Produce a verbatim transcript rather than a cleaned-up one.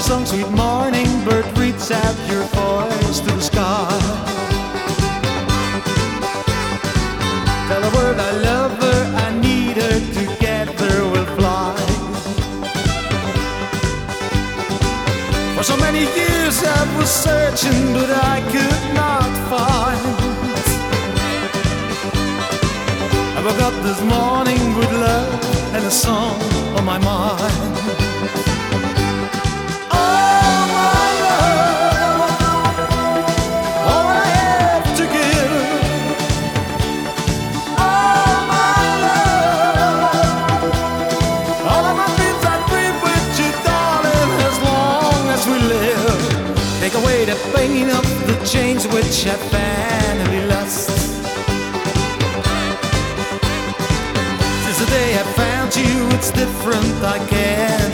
song, sweet morning bird, reach out your voice to the sky. Tell the world I love her, I need her, together we'll fly. For so many years I was searching, but I could not find. I woke up this morning with love and a song on my mind. Take away the pain of the chains which have vanity lost. Since the day I found you, it's different, I can't